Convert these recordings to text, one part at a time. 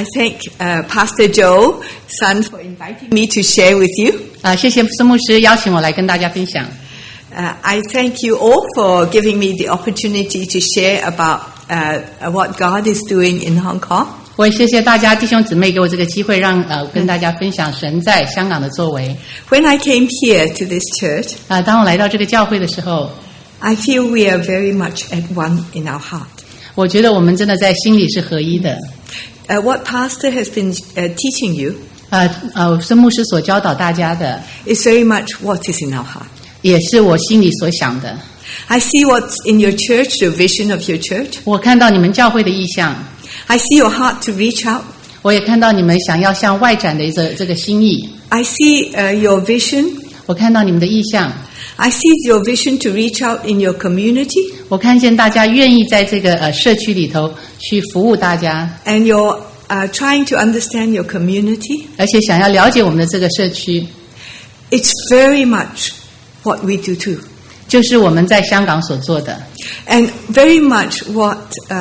I thank Pastor Joe Sun for inviting me to share with you. 谢谢孙牧师邀请我来跟大家分享。 I thank you all for giving me the opportunity to share about what God is doing in Hong Kong. 我也谢谢大家弟兄姊妹给我这个机会，让跟大家分享神在香港的作为。 When I came here to this church, 当我来到这个教会的时候， I feel we are very much at one in our heart. 我觉得我们真的在心里是合一的。 What Pastor has been teaching you 孙牧师所教导大家的 is very much what is in our heart. 也是我心里所想的。 I see what's in your church, the vision of your church. 我看到你们教会的意向， I see your heart to reach out. 我也看到你们想要向外展的这个心意。 I see your vision. 我看到你们的意向， I see your vision to reach out in your community. 我看见大家愿意在这个社区里头去服务大家， And you're trying to understand your community. 而且想要了解我们的这个社区。 It's very much what we do too. 就是我们在香港所做的， And very much what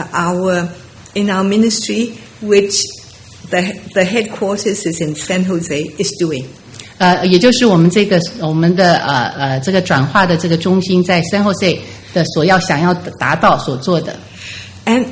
in our ministry, which the headquarters is in San Jose, is doing. 也就是我们这个这个转化的这个中心在 San Jose 的想要达到所做的。 And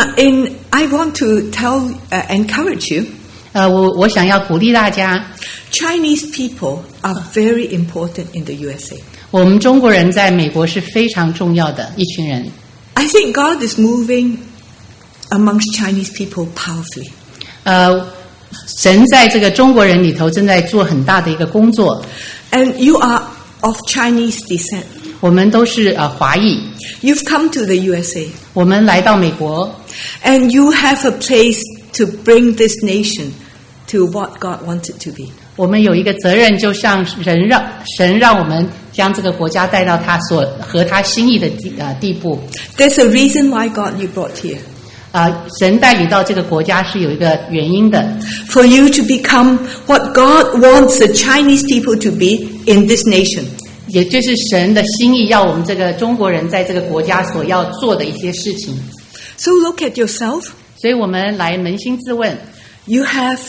I want to encourage you. 我想要鼓励大家， Chinese people are very important in the USA. 我们中国人在美国是非常重要的一群人。 I think God is moving amongst Chinese people powerfully. 神在这个中国人里头正在做很大的一个工作。 And you are of Chinese descent. 我们都是华裔。 You've come to the USA. 我们来到美国。 And you have a place to bring this nation to what God wants it to be. 我们有一个责任，就像神让我们将这个国家带到他合他心意的地步。 There's a reason why God you brought here. 神带你到这个国家是有一个原因的。 For you to become what God wants the Chinese people to be in this nation. 也就是神的心意，要我们这个中国人在这个国家所要做的一些事情。 So look at yourself. 所以我们来扪心自问。 You have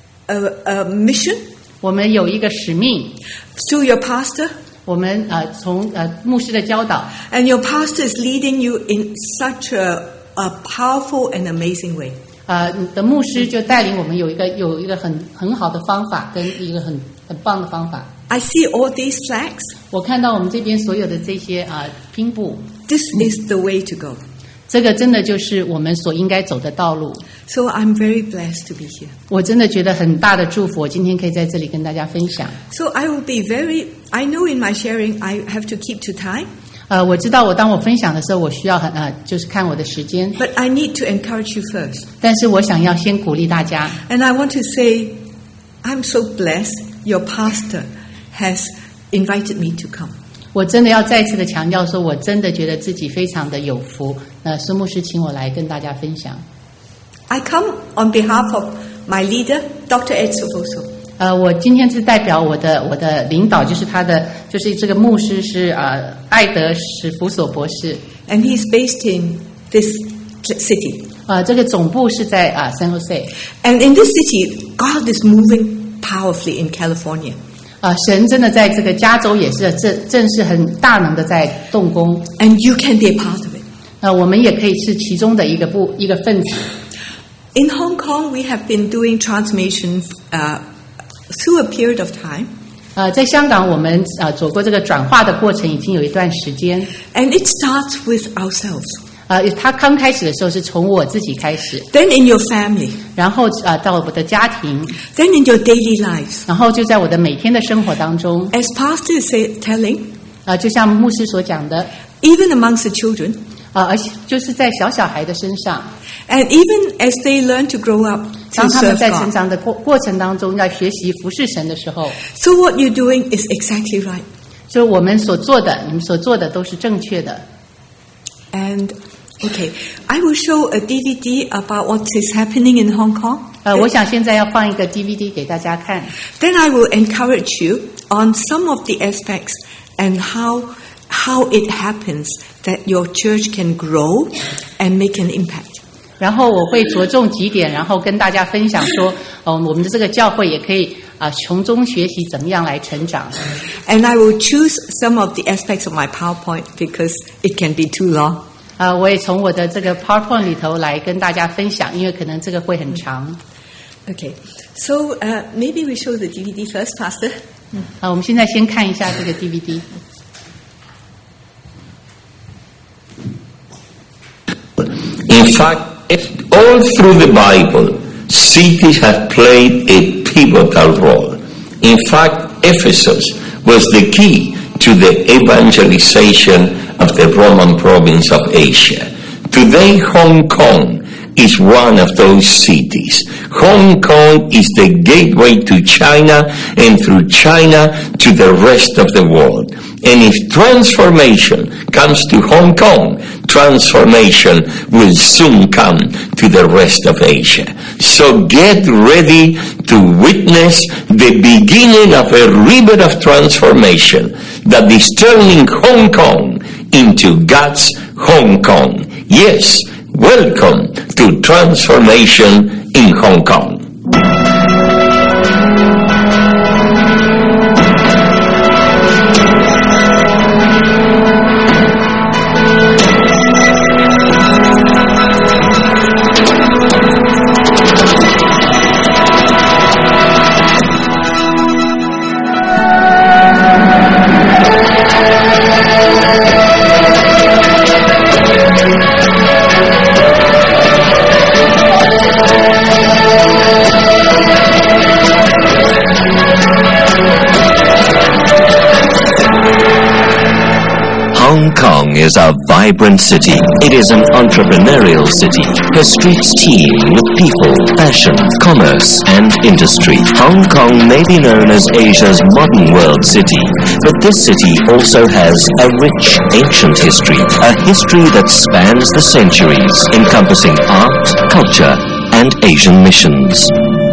a mission. 我们有一个使命。 Through your pastor. 我们从牧师的教导。 And your pastor is leading you in such a powerful and amazing way. 你的牧师就带领我们有一个很好的方法，跟一个很棒的方法。 I see all these flags. 我看到我们这边所有的这些拼布。 This is the way to go. 这个真的就是我们所应该走的道路。 So I'm very blessed to be here. 我真的觉得很大的祝福，我今天可以在这里跟大家分享。 So I will be I know in my sharing I have to keep to time. 我知道当我分享的时候，我需要就是看我的时间。 But I need to encourage you first. 但是我想要先鼓励大家。 And I want to say, I'm so blessed your pastor has invited me to come. 我真的要再次的强调说，我真的觉得自己非常的有福。孙牧师请我来跟大家分享。 I come on behalf of my leader, Dr. Ed Sofoso. 我今天是代表我的领导，就是这个牧师是艾德史福索博士。 And he's based in this city. 这个总部是在San Jose. And in this city, God is moving powerfully in California. 神真的在这个加州也是正是很大能的在动工。 And you can be a part of it. 我们也可以是其中的一个分子。 In Hong Kong, we have been doing transformation through a period of time. 在香港我们走过这个转化的过程已经有一段时间。 And it starts with ourselves. 它刚开始的时候是从我自己开始。 Then in your family. 然后到我的家庭。 Then in your daily lives. 然后就在我的每天的生活当中。 As Pastor is telling. 就像牧师所讲的。 Even amongst the children. 而且就是在小孩的身上。 And even as they learn to grow up to serve God. 当他们在成长的过程当中要学习服侍神的时候。 So what you're doing is exactly right. 所以我们所做的，你们所做的都是正确的。 And okay, I will show a DVD about what is happening in Hong Kong. 我想现在要放一个 DVD 给大家看。 Then I will encourage you on some of the aspects and how it happens that your church can grow and make an impact. 然后我会着重几点，然后跟大家分享说，我们的这个教会也可以从中学习怎么样来成长。 And I will choose some of the aspects of my PowerPoint because it can be too long. 我也从我的这个 PowerPoint 里头来跟大家分享，因为可能这个会很长。 Okay, so maybe we show the DVD first, Pastor. 我们现在先看一下这个 DVD。 In fact, all through the Bible, cities have played a pivotal role. In fact, Ephesus was the key to the evangelization of the Roman province of Asia. Today, Hong Kong is one of those cities. Hong Kong is the gateway to China and through China to the rest of the world. And if transformation comes to Hong Kong, transformation will soon come to the rest of Asia. So get ready to witness the beginning of a river of transformation that is turning Hong Kong into God's Hong Kong. Yes, welcome to transformation in Hong Kong. Hong Kong is a vibrant city. It is an entrepreneurial city. Her streets teem with people, fashion, commerce, and industry. Hong Kong may be known as Asia's modern world city, but this city also has a rich ancient history, a history that spans the centuries, encompassing art, culture, and Asian missions.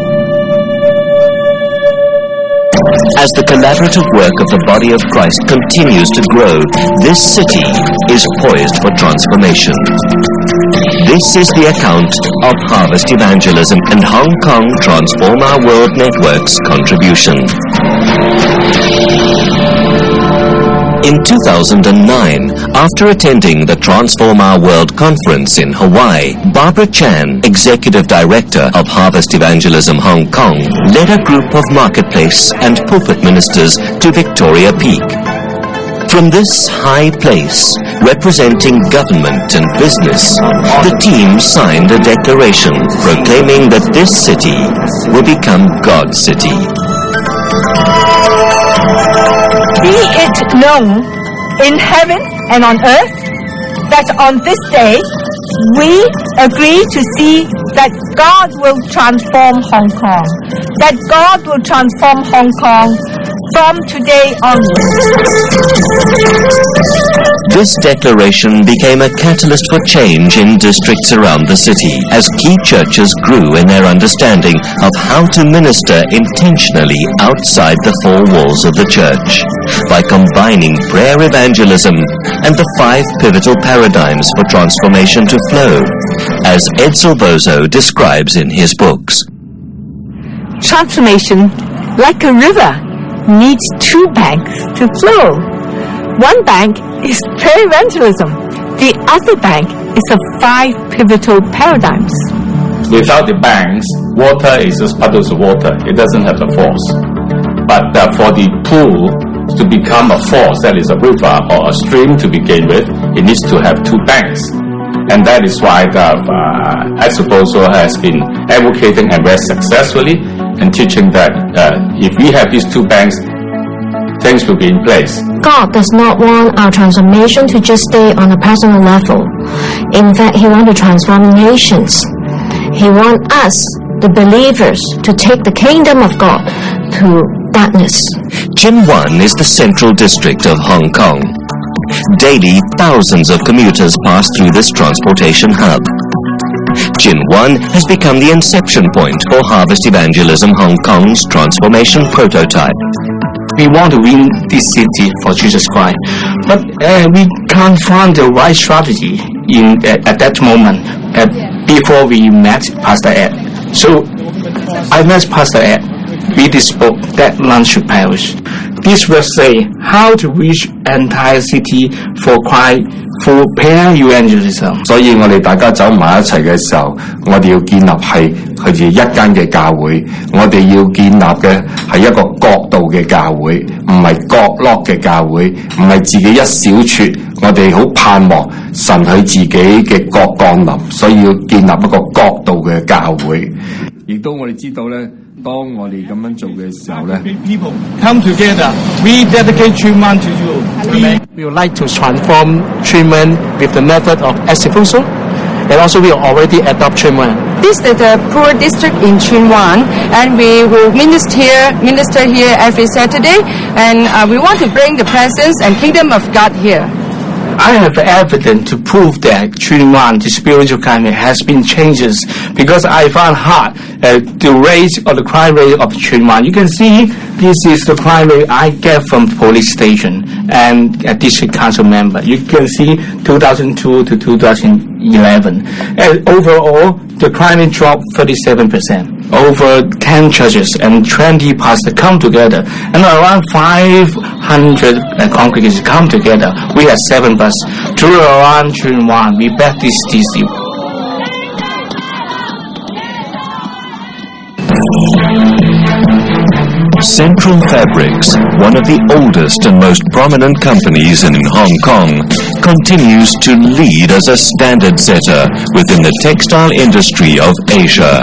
As the collaborative work of the body of Christ continues to grow, this city is poised for transformation. This is the account of Harvest Evangelism and Hong Kong Transform Our World Network's contribution. In 2009, after attending the Transform Our World conference in Hawaii, Barbara Chan, Executive Director of Harvest Evangelism Hong Kong, led a group of marketplace and pulpit ministers to Victoria Peak. From this high place, representing government and business, the team signed a declaration proclaiming that this city will become God's city. Be it known in heaven and on earth that on this day we agree to see that God will transform Hong Kong. That God will transform Hong Kong from today onwards. This declaration became a catalyst for change in districts around the city as key churches grew in their understanding of how to minister intentionally outside the four walls of the church by combining prayer evangelism and the 5 pivotal paradigms for transformation to flow, as Edsel Bozo describes in his books. Transformation, like a river, needs 2 banks to flow. One bank is prayer evangelism. The other bank is the 5 pivotal paradigms. Without the banks, water is just puddles of water. It doesn't have a force. But for the pool to become a force, that is a river or a stream to begin with, it needs to have 2 banks. And that is why Edsel Bozo has been advocating and very successfully and teaching that if we have these 2 banks, things will be in place. God does not want our transformation to just stay on a personal level. In fact, He wants to transform nations. He wants us, the believers, to take the kingdom of God to darkness. Chin Wan is the central district of Hong Kong. Daily, thousands of commuters pass through this transportation hub. Chin Wan has become the inception point for Harvest Evangelism Hong Kong's transformation prototype. We want to win this city for Jesus Christ, but we can't find the right strategy at that moment. before we met Pastor Ed. So I met Pastor Ed. We spoke that none should perish. This verse say how to reach entire city for Christ, for prayer evangelism. 所以我哋大家走埋一齊嘅時候，我哋要建立係好似一間嘅教會，我哋要建立嘅係一個國度嘅教會，唔係角落嘅教會，唔係自己一小撮。我哋好盼望神喺自己嘅國降臨，所以要建立一個國度嘅教會。亦都我哋知道咧，當我哋咁樣做嘅時候咧 People come together. We dedicate Chunwan to you. We would like to transform Chunwan with the method of Esifuso, and also we already adopt Chunwan. This is the poor district in Chunwan, and we will minister here every Saturday, and we want to bring the presence and kingdom of God here. I have evidence to prove that Chunwan, the spiritual climate, has been changes because I found hard the rate or the crime rate of Chunwan. You can see this is the crime rate I get from police station and a district council member. You can see 2002 to 2011. And overall, the crime rate dropped 37%. Over 10 churches and 20 pastors come together, and around 500 congregations come together. We have 7 bus through around Chunwan. We back this DC. Central Fabrics, one of the oldest and most prominent companies in Hong Kong, continues to lead as a standard setter within the textile industry of Asia.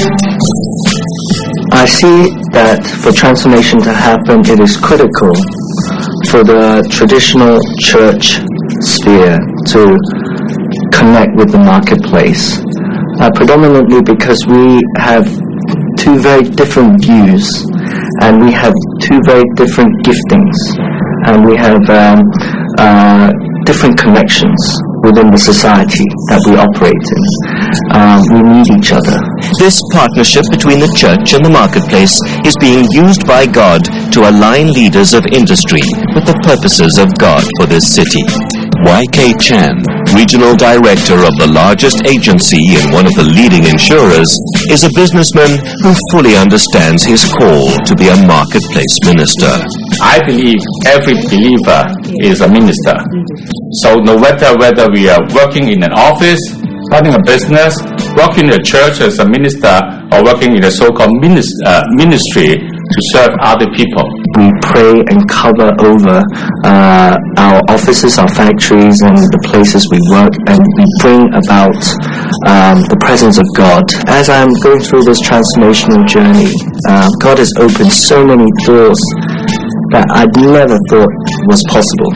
I see that for transformation to happen, it is critical for the traditional church sphere to connect with the marketplace, predominantly because we have two very different views, and we have two very different giftings, and we have different connections within the society that we operate in. We need each other. This partnership between the church and the marketplace is being used by God to align leaders of industry with the purposes of God for this city. Y.K. Chan, Regional Director of the largest agency in one of the leading insurers, is a businessman who fully understands his call to be a marketplace minister. I believe every believer is a minister. So no matter whether we are working in an office, running a business, working in a church as a minister, or working in a so-called ministry to serve other people. We pray and cover over our offices, our factories, and the places we work, and we bring about the presence of God. As I'm going through this transformational journey, God has opened so many doors that I never thought was possible.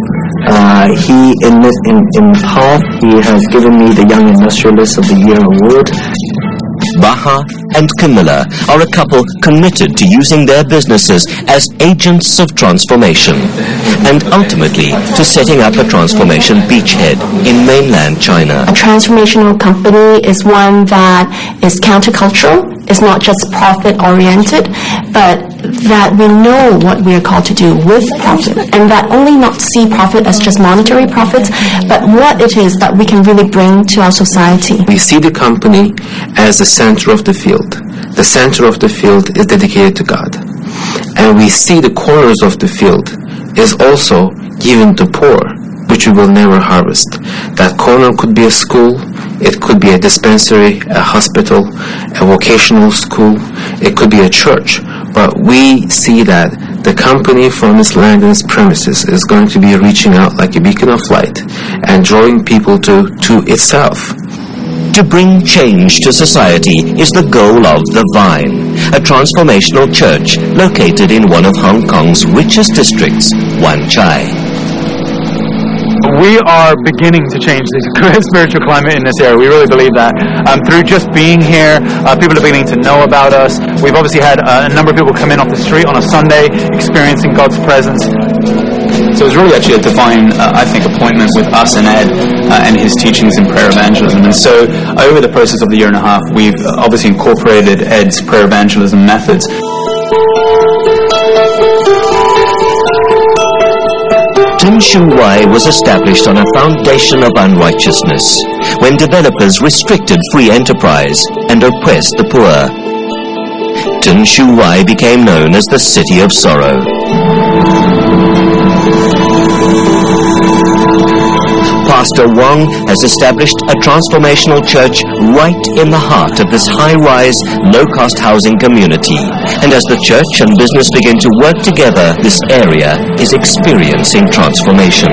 In the past, he has given me the Young Industrialist of the Year award. Baha and Camilla are a couple committed to using their businesses as agents of transformation and ultimately to setting up a transformation beachhead in mainland China. A transformational company is one that is countercultural. It's not just profit-oriented, but that we know what we are called to do with profit, and that only not see profit as just monetary profits, but what it is that we can really bring to our society. We see the company as the center of the field. The center of the field is dedicated to God. And we see the corners of the field is also given to poor, which we will never harvest. That corner could be a school, it could be a dispensary, a hospital, a vocational school, it could be a church. But we see that the company from its land and its premises is going to be reaching out like a beacon of light and drawing people to itself. To bring change to society is the goal of The Vine, a transformational church located in one of Hong Kong's richest districts, Wan Chai. We are beginning to change the spiritual climate in this area. We really believe that. Through just being here, people are beginning to know about us. We've obviously had a number of people come in off the street on a Sunday, experiencing God's presence. So it's really actually a divine, I think, appointment with us and Ed and his teachings in prayer evangelism. And so over the process of the year and a half, we've obviously incorporated Ed's prayer evangelism methods. Tin Shu Wai was established on a foundation of unrighteousness, when developers restricted free enterprise and oppressed the poor. Tin Shu Wai became known as the City of Sorrow. Pastor Wong has established a transformational church right in the heart of this high-rise, low-cost housing community. And as the church and business begin to work together, this area is experiencing transformation.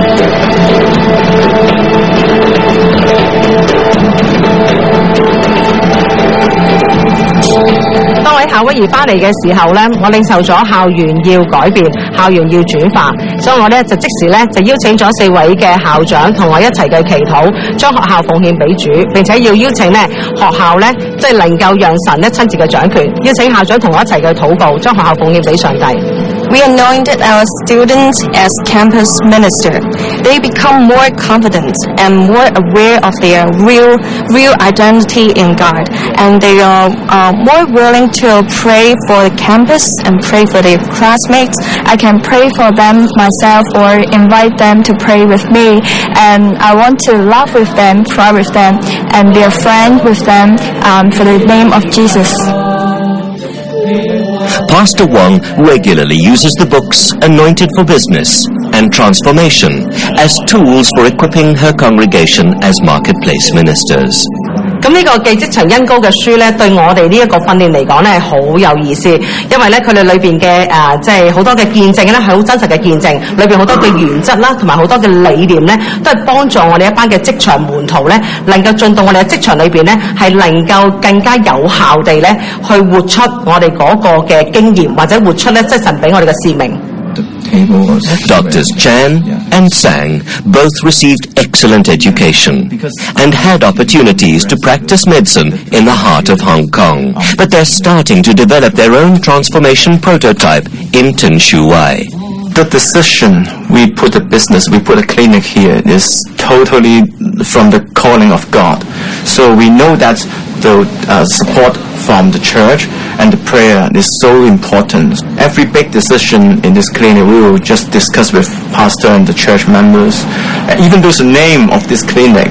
當我喺夏威夷翻嚟嘅時候咧，我領受咗校園要改變，校園要轉化，所以我咧就即時咧就邀請咗4位嘅校長同我一齊嘅祈禱，將學校奉獻俾主，並且要邀請咧學校咧即係能夠讓神咧親自嘅掌權，邀請校長同我一齊嘅禱告，將學校奉獻俾上帝。 We anointed our students as campus minister. They become more confident and more aware of their real identity in God, and they are more willing to pray for the campus and pray for their classmates. I can pray for them myself or invite them to pray with me, and I want to laugh with them, cry with them, and be a friend with them for the name of Jesus. Pastor Wong regularly uses the books Anointed for Business and Transformation as tools for equipping her congregation as marketplace ministers. 咁呢個技職層恩膏嘅書咧，對我哋呢一個訓練嚟講咧係好有意思，因為咧佢哋裏邊嘅即係好多嘅見證咧係好真實嘅見證，裏邊好多嘅原則啦，同埋好多嘅理念咧，都係幫助我哋一班嘅職場門徒咧，能夠進到我哋嘅職場裏邊咧，係能夠更加有效地咧去活出我哋嗰個嘅經驗，或者活出咧即係神俾我哋嘅使命。 Doctors Chan and Sang both received excellent education and had opportunities to practice medicine in the heart of Hong Kong. But they're starting to develop their own transformation prototype in Tin Shu Wai. The decision we put a business, we put a clinic here is totally from the calling of God. So we know that the support from the church and the prayer is so important. Every big decision in this clinic we will just discuss with pastor and the church members. Even though the name of this clinic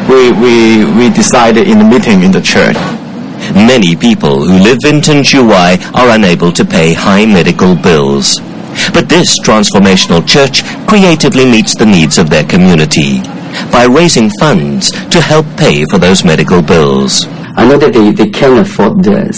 we decided in the meeting in the church. Many people who live in Tin Shu Wai are unable to pay high medical bills. But this transformational church creatively meets the needs of their community by raising funds to help pay for those medical bills. I know that they can't afford this,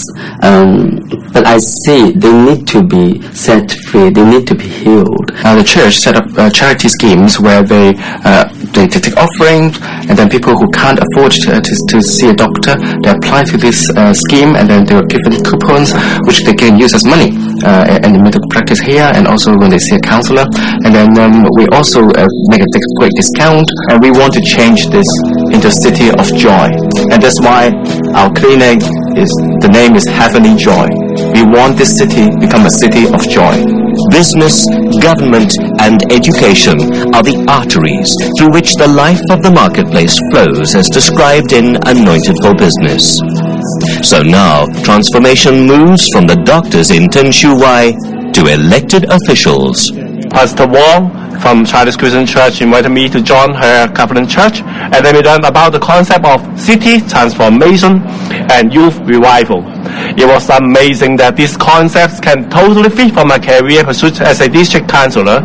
but I see they need to be set free, they need to be healed. The church set up charity schemes where they take offerings, and then people who can't afford to see a doctor, they apply to this scheme, and then they were given coupons which they can use as money in the medical practice here, and also when they see a counselor. And then we also make a great discount, and we want to change this into a city of joy. And that's why our clinic the name is Heavenly Joy. We want this city to become a city of joy. Business, government, and education are the arteries through which the life of the marketplace flows as described in Anointed for Business. So now, transformation moves from the doctors in Tin Shu Wai to elected officials. Pastor Wong from Chinese Christian Church invited me to join her Covenant Church, and then we learned about the concept of city transformation and youth revival. It was amazing that these concepts can totally fit for my career pursuit as a district councillor.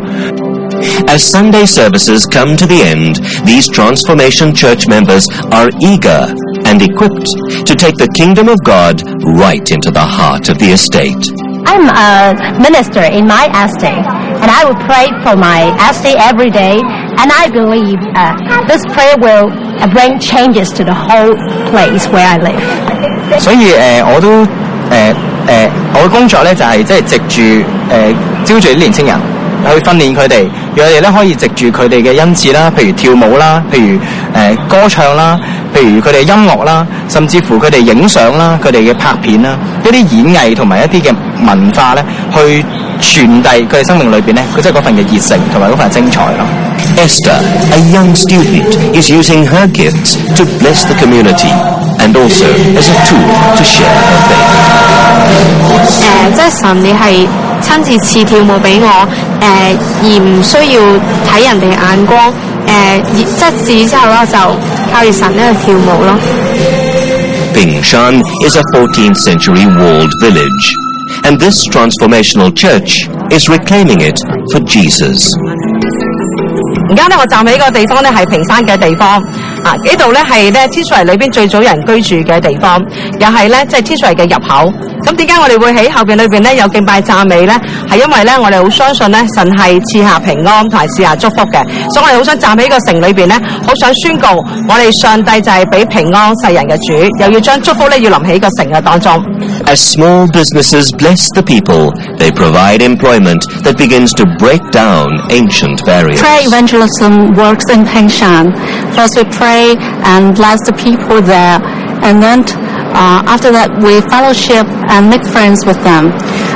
As Sunday services come to the end, these Transformation Church members are eager and equipped to take the kingdom of God right into the heart of the estate. I'm a minister in my estate, and I will pray for my estate every day, and I believe this prayer will bring changes to the whole place where I live. 所以我都我嘅工作咧就係即係藉住招聚啲年青人去訓練佢哋，讓佢哋咧可以藉住佢哋嘅恩賜啦，譬如跳舞啦，譬如歌唱啦，譬如佢哋音樂啦，甚至乎佢哋影相啦，佢哋嘅拍片啦，一啲演藝同埋一啲嘅文化咧，去傳遞佢哋生命裏邊咧，佢即係嗰份嘅熱誠同埋嗰份精彩咯。 Esther, a young student, is using her gifts to bless the community and also as a tool to share her faith. 即係神你係親自賜跳舞俾我，而唔需要睇人哋眼光，即係自之後咧就靠住神咧去跳舞咯。 Pingshan is a 14th century walled village, and this transformational church is reclaiming it for Jesus. 而家咧，我站喺呢個地方咧係平山嘅地方，呢度咧係咧天水圍裏邊最早人居住嘅地方，又係咧即係天水圍嘅入口。咁點解我哋會喺後邊裏邊咧有敬拜讚美咧？係因為咧我哋好相信咧神係賜下平安同埋賜下祝福嘅，所以我哋好想站喺呢個城裏邊咧，好想宣告我哋上帝就係俾平安世人嘅主，又要將祝福咧要臨喺呢個城嘅當中。 As small businesses bless the people, they provide employment that begins to break down ancient barriers. Prayer evangelism works in Pingshan. First we pray and bless the people there, and then after that we fellowship and make friends with them.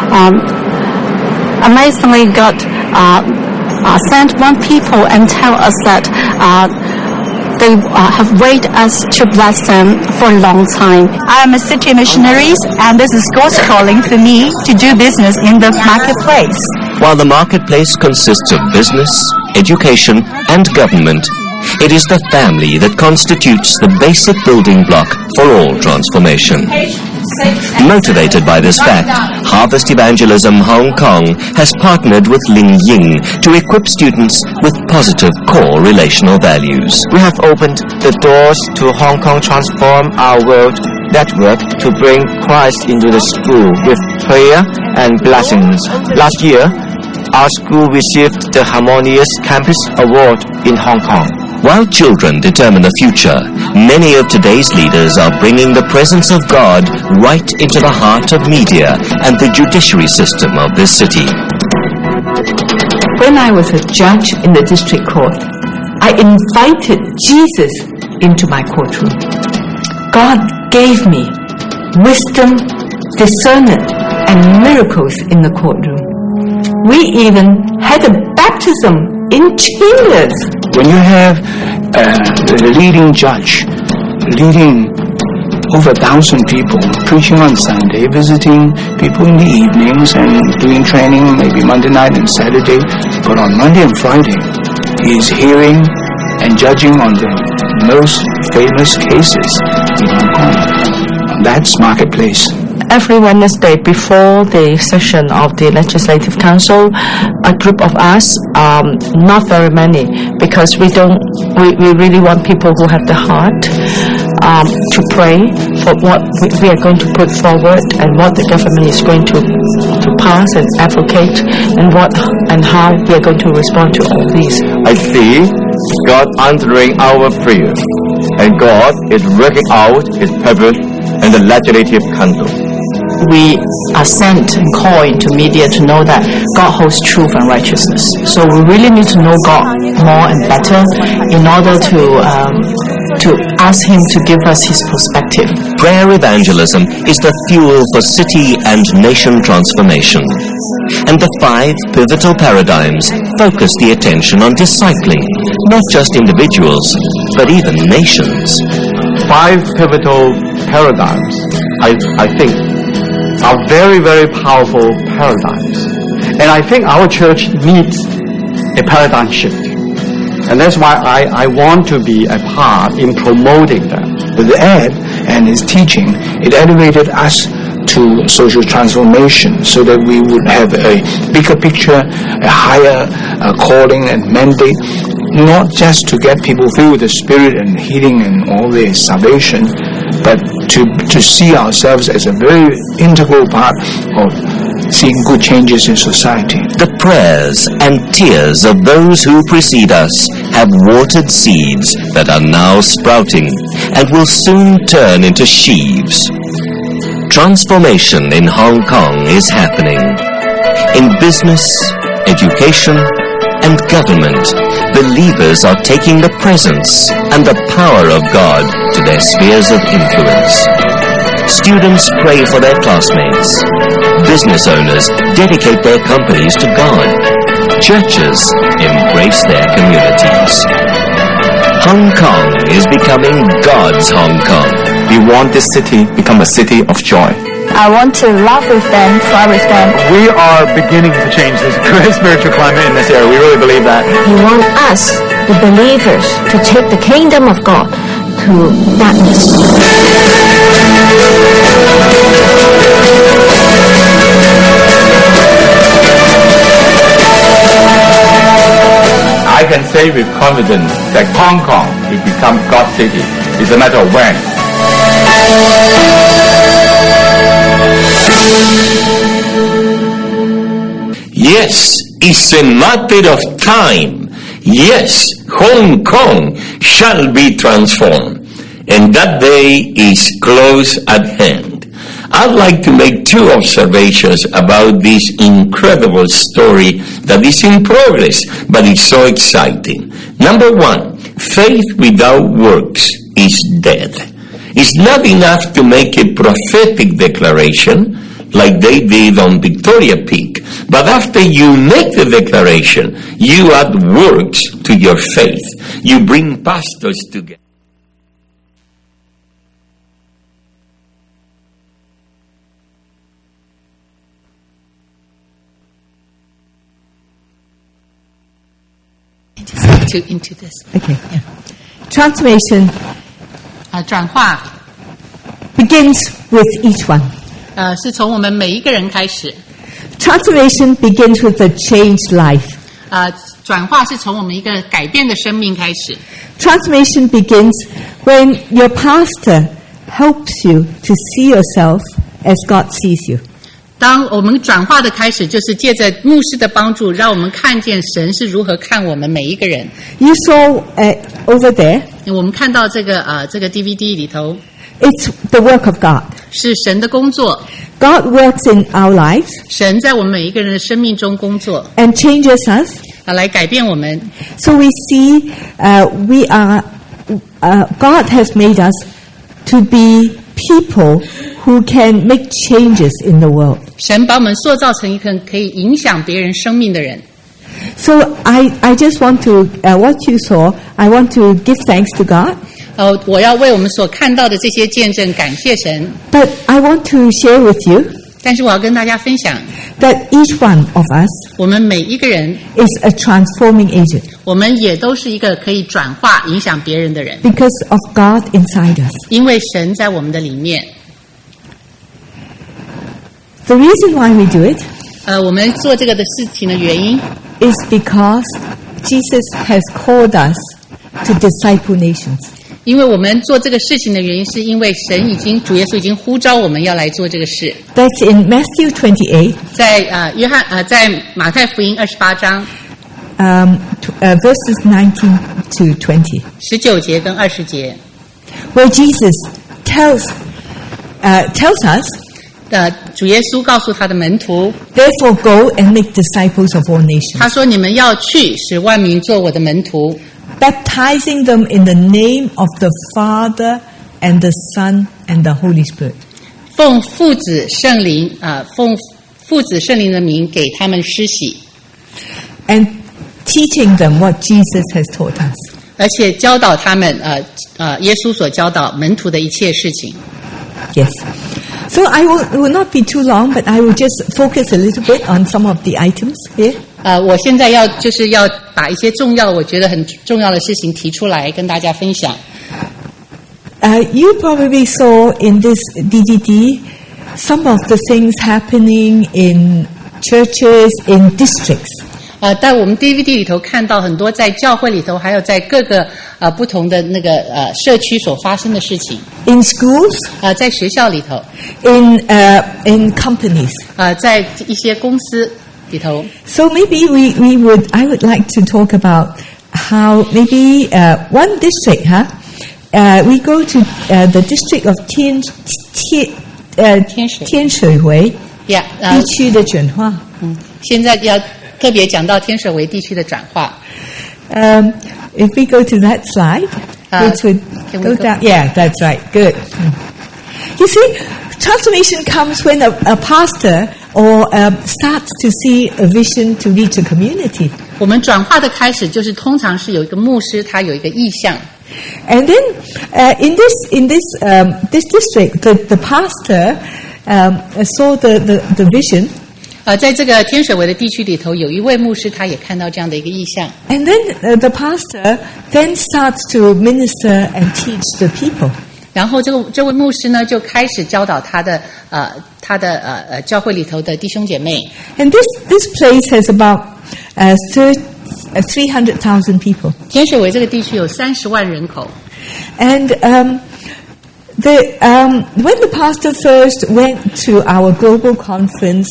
Amazingly, God sent one people and tell us that they have waited us to bless them for a long time. I am a city missionary, and this is God's calling for me to do business in the marketplace. While the marketplace consists of business, education, and government, it is the family that constitutes the basic building block for all transformation. Motivated by this fact, Harvest Evangelism Hong Kong has partnered with Ling Ying to equip students with positive core relational values. We have opened the doors to Hong Kong Transform Our World network to bring Christ into the school with prayer and blessings. Last year, our school received the Harmonious Campus Award in Hong Kong. While children determine the future, many of today's leaders are bringing the presence of God right into the heart of media and the judiciary system of this city. When I was a judge in the district court, I invited Jesus into my courtroom. God gave me wisdom, discernment, and miracles in the courtroom. We even had a baptism in chambers. When you have a leading judge leading over 1,000 people, preaching on Sunday, visiting people in the evenings and doing training maybe Monday night and Saturday, but on Monday and Friday he is hearing and judging on the most famous cases in Hong Kong. That's marketplace. Every Wednesday before the session of the Legislative Council, a group of us, not very many, because we really want people who have the heart to pray for what we are going to put forward and what the government is going to pass and advocate, and how we are going to respond to all these. I see God answering our prayer, and God is working out His purpose in the Legislative Council. We are sent and called into media to know that God holds truth and righteousness. So we really need to know God more and better in order to ask Him to give us His perspective. Prayer evangelism is the fuel for city and nation transformation. And the 5 pivotal paradigms focus the attention on discipling, not just individuals, but even nations. 5 pivotal paradigms, I think, are very, very powerful paradigms. And I think our church needs a paradigm shift. And that's why I want to be a part in promoting that. With Ed and his teaching, it elevated us to social transformation so that we would have a bigger picture, a higher calling and mandate, not just to get people filled with the Spirit and healing and all the salvation, but to see ourselves as a very integral part of seeing good changes in society. The prayers and tears of those who precede us have watered seeds that are now sprouting and will soon turn into sheaves. Transformation in Hong Kong is happening. In business, education, and government, believers are taking the presence and the power of God to their spheres of influence. Students pray for their classmates. Business owners dedicate their companies to God. Churches embrace their communities. Hong Kong is becoming God's Hong Kong. We want this city to become a city of joy. I want to love with them, cry with them. We are beginning to change this spiritual climate in this area. We really believe that. He wants us, the believers, to take the kingdom of God to darkness. I can say with confidence that Hong Kong will become God's city. It's a matter of when. Yes, it's a matter of time. Yes, Hong Kong shall be transformed, and that day is close at hand. I'd like to make two observations about this incredible story that is in progress, but it's so exciting. Number one, faith without works is dead. It's not enough to make a prophetic declaration like they did on Victoria Peak, but after you make the declaration, you add works to your faith. You bring pastors together. Into this. Okay. Yeah. Transformation 转化 begins with each one. 是从我们每一个人开始。 Transformation begins with a changed life. 转化是从我们一个改变的生命开始。 Transformation begins when your pastor helps you to see yourself as God sees you. 当我们转化的开始，就是借着牧师的帮助，让我们看见神是如何看我们每一个人。 You saw over there. 我们看到这个DVD 里头。 It's the work of God. 是神的工作。 God works in our lives. 神在我们每一个人的生命中工作。 And changes us. 来改变我们。 So we see we are God has made us to be people who can make changes in the world. 神把我们塑造成一个可以影响别人生命的人。 So I just want to what you saw. I want to give thanks to God. 我要为我们所看到的这些见证感谢神。 But I want to share with you. 但是我要跟大家分享 that each one of us 我们每一个人 is a transforming agent. 我们也都是一个可以转化影响别人的人。 Because of God inside us. 因为神在我们的里面。 The reason why we do it 我们做这个的事情的原因 is because Jesus has called us to disciple nations. 因为我们做这个事情的原因，是因为主耶稣已经呼召我们要来做这个事。 That's in Matthew 28. 在马太福音28章。 Verses 19 to 20. 19节跟20节。 Where Jesus tells us. 主耶稣告诉他的门徒 Therefore go and make disciples of all nations. 他说你们要去，使万民做我的门徒。 Baptizing them in the name of the Father and the Son and the Holy Spirit. 奉父子圣灵的名给他们施洗。 And teaching them what Jesus has taught us. 而且教导他们耶稣所教导门徒的一切事情。 Yes. So I will not be too long, but I will just focus a little bit on some of the items here. 我现在要把一些我觉得很重要的事情提出来跟大家分享。 You probably saw in this DVD some of the things happening in churches, in districts. 在我们 DVD 里头看到很多在教会里头，还有在各个不同的那个社区所发生的事情。 In schools, 在学校里头。 In companies, 在一些公司里头。 So maybe I would like to talk about how maybe one district, we go to the district of 天水围地区的转化。 现在要特别讲到天水围地区的转化。 If we go to that slide, which would go down. Yeah, that's right. Good. You see, transformation comes when a pastor or starts to see a vision to reach a community. 我们转化的开始就是通常是有一个牧师，他有一个意向。 And then in this district, the pastor saw the vision. 在这个天水围的地区里头，有一位牧师，他也看到这样的一个意象。 And then the pastor then starts to minister and teach the people. 然后这位牧师呢，就开始教导他的教会里头的弟兄姐妹。 And this place has about 300,000 people. 天水围这个地区有30万人口。 And when the pastor first went to our global conference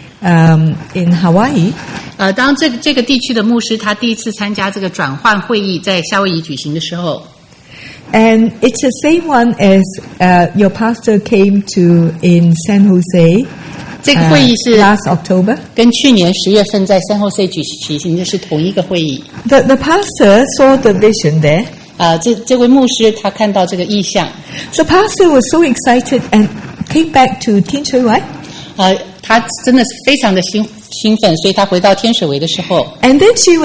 in Hawaii, 当这个地区的牧师他第一次参加这个转换会议在夏威夷举行的时候。 And it's the same one as your pastor came to in San Jose. 这个会议是 last October. 跟去年10月份在 San Jose 举行的是同一个会议。 The pastor saw the vision there. 这位牧师他看到这个意象。 The pastor was so excited and came back to 天水围. 他真的是非常的兴奋，所以他回到天水围的时候。 And then she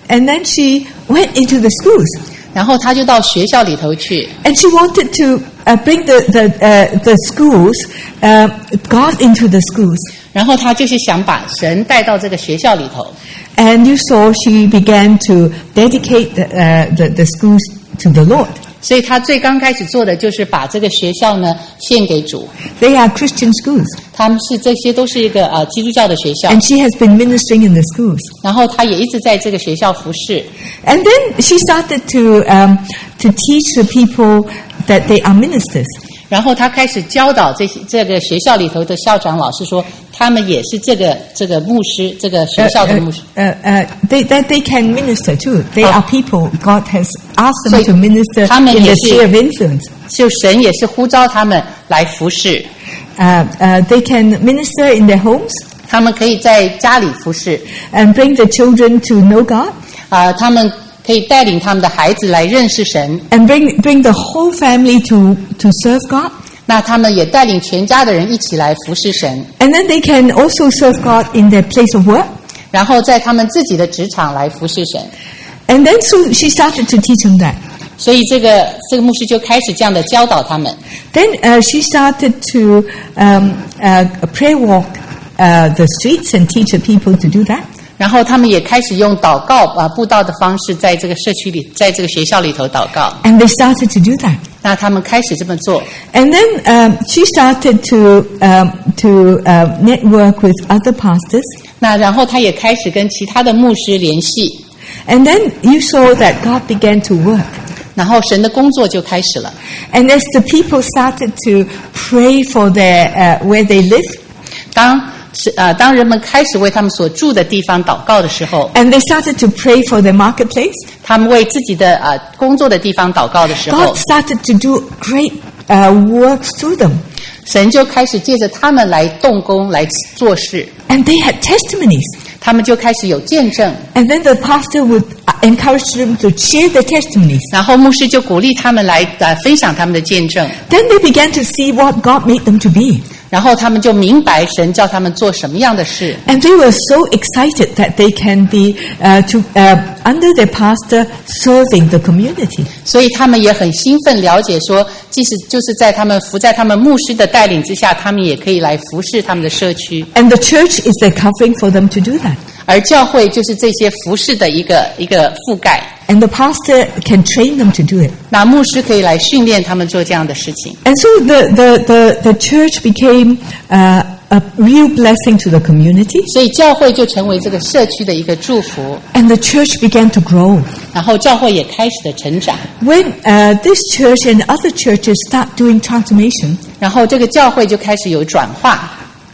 went into the schools. 然后他就到学校里头去。 And she wanted to bring the schools, God into the schools. 然后他就是想把神带到这个学校里头。 And you saw she began to dedicate the schools to the Lord. 所以他最刚开始做的就是把这个学校呢献给主。 They are Christian schools. 他们这些都是一个基督教的学校。 And she has been ministering in the schools. 然后他也一直在这个学校服侍。 And then she started to teach the people that they are ministers. 然后他开始教导这个学校里头的校长老师说，他们也是这个牧师，这个学校的牧师。 They can minister too. They are people God has asked them to minister in the sphere of influence. 就神也是呼召他们来服侍。 They can minister in their homes. 他们可以在家里服侍。 And bring the children to know God. 他们可以带领他们的孩子来认识神。 And bring the whole family to serve God. 那他们也带领全家的人一起来服侍神。 And then they can also serve God in their place of work. 然后在他们自己的职场来服侍神。 And then so she started to teach them that. 所以这个牧师就开始这样的教导他们。 Then she started to prayer walk the streets and teach the people to do that. 然后他们也开始用祷告布道的方式，在这个社区里，在这个学校里头祷告。 And they started to do that. 那他们开始这么做。 And then she started to network with other pastors. 那然后他也开始跟其他的牧师联系。 And then you saw that God began to work. 然后神的工作就开始了。 And as the people started to pray for their where they live. 当人们开始为他们所住的地方祷告的时候 ，and they started to pray for their marketplace. 他们为自己的工作的地方祷告的时候 ，God started to do great works through them. 神就开始借着他们来动工来做事 ，and they had testimonies. 他们就开始有见证 ，and then the pastor would encourage them to share their testimonies. 然后牧师就鼓励他们来分享他们的见证 ，then they began to see what God made them to be. 然后他们就明白神叫他们做什么样的事。 And they were so excited that they can be under their pastor serving the community. 所以他们也很兴奋，了解说，即使就是在他们服在他们牧师的带领之下，他们也可以来服侍他们的社区。 And the church is the covering for them to do that. 而教会就是这些服侍的一个覆盖。 And the pastor can train them to do it. 那牧师可以来训练他们做这样的事情。 And so the church became a real blessing to the community. 所以教会就成为这个社区的一个祝福。 And the church began to grow. 然后教会也开始的成长。 When this church and other churches start doing transformation. 然后这个教会就开始有转化。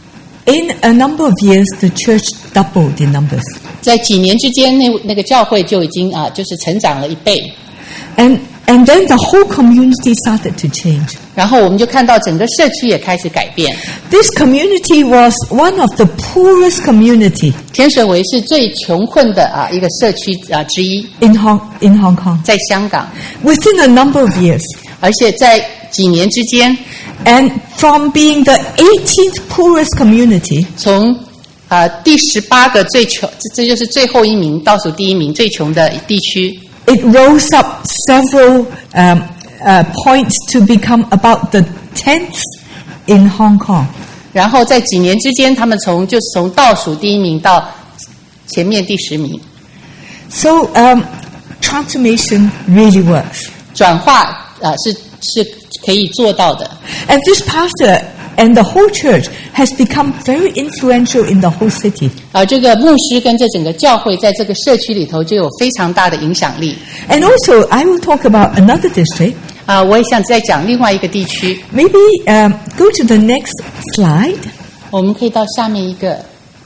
In a number of years, the church doubled in numbers. 在几年之间，那个教会就已经就是成长了1倍。 And then the whole community started to change. 然后我们就看到整个社区也开始改变。 This community was one of the poorest community. 天水围是最穷困的一个社区之一。 In Hong Kong. 在香港。 Within a number of years. 而且在几年之间。 And from being the 18th poorest community, 从第18个最穷，这就是最后一名，倒数第一名最穷的地区。 It rose up several points to become about the 10th in Hong Kong. 然后在几年之间，他们从倒数第1名到前面第10名。 So transformation really works. 转化是可以做到的。 And this pastor and the whole church has become very influential in the whole city. 这个牧师跟这整个教会在这个社区里头就有非常大的影响力。 And also, I will talk about another district. 我也想再讲另外一个地区。 Maybe go to the next slide. 我们可以到下面一个。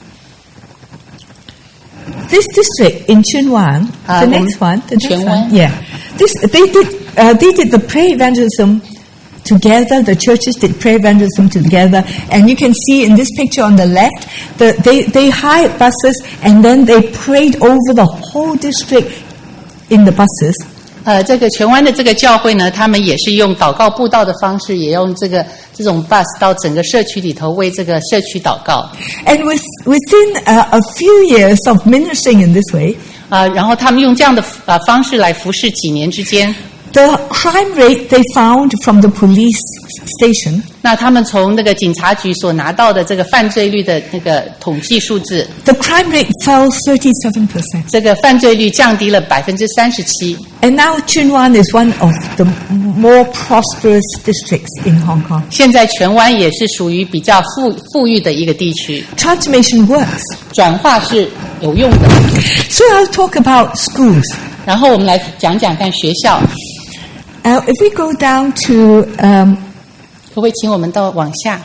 This district in Chunwan, the next one, yeah. They did the prayer evangelism together. The churches did prayer evangelism together, and you can see in this picture on the left, they hired buses and then they prayed over the whole district in the buses. 这个荃湾的这个教会呢，他们也是用祷告布道的方式，也用这种 bus 到整个社区里头为这个社区祷告。 And within a few years of ministering in this way, 然后他们用这样的方式来服侍几年之间。 The crime rate they found from the police station. 那他们从那个警察局所拿到的这个犯罪率的那个统计数字 ，the crime rate fell 37%. 这个犯罪率降低了37%。 And now Chunwan is one of the more prosperous districts in Hong Kong. 现在荃湾也是属于比较富裕的一个地区。 Transformation works. 转化是有用的。 So I'll talk about schools. 然后我们来讲讲看学校。 If we go down to, 可不可以请我们往下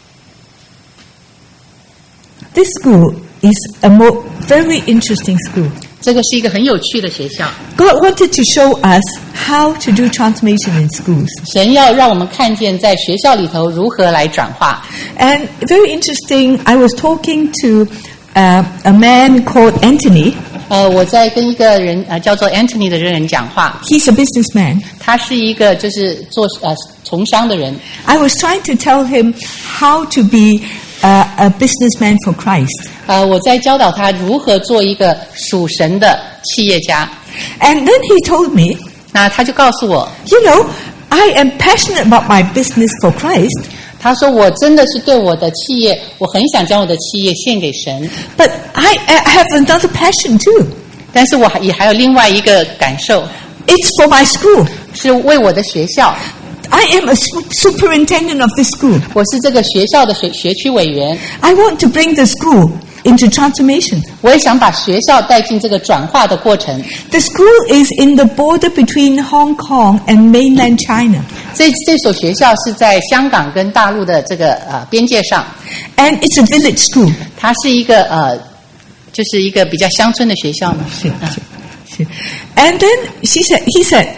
？This school is a very interesting school. 这个是一个很有趣的学校。 God wanted to show us how to do transformation in schools. 神要让我们看见在学校里头如何来转化。 And very interesting, I was talking to a man called Anthony. 我在跟一个人叫做 Anthony 的人讲话。 He's a businessman. 他是一个就是从商的人。 I was trying to tell him how to be a businessman for Christ. 我在教导他如何做一个属神的企业家。 And then he told me, 那他就告诉我 You know, I am passionate about my business for Christ. 他说我真的是对我的企业，我很想将我的企业献给神。 But I have another passion too. 但是我也还有另外一个感受。 It's for my school. 是为我的学校。 I am a superintendent of this school. 我是这个学校的学区委员。 I want to bring the school into transformation. 我也想把学校带进这个转化的过程。 The school is in the border between Hong Kong and mainland China. 这所学校是在香港跟大陆的这个边界上。 And it's a village school. 它是一个就是一个比较乡村的学校嘛。 是。And then he said,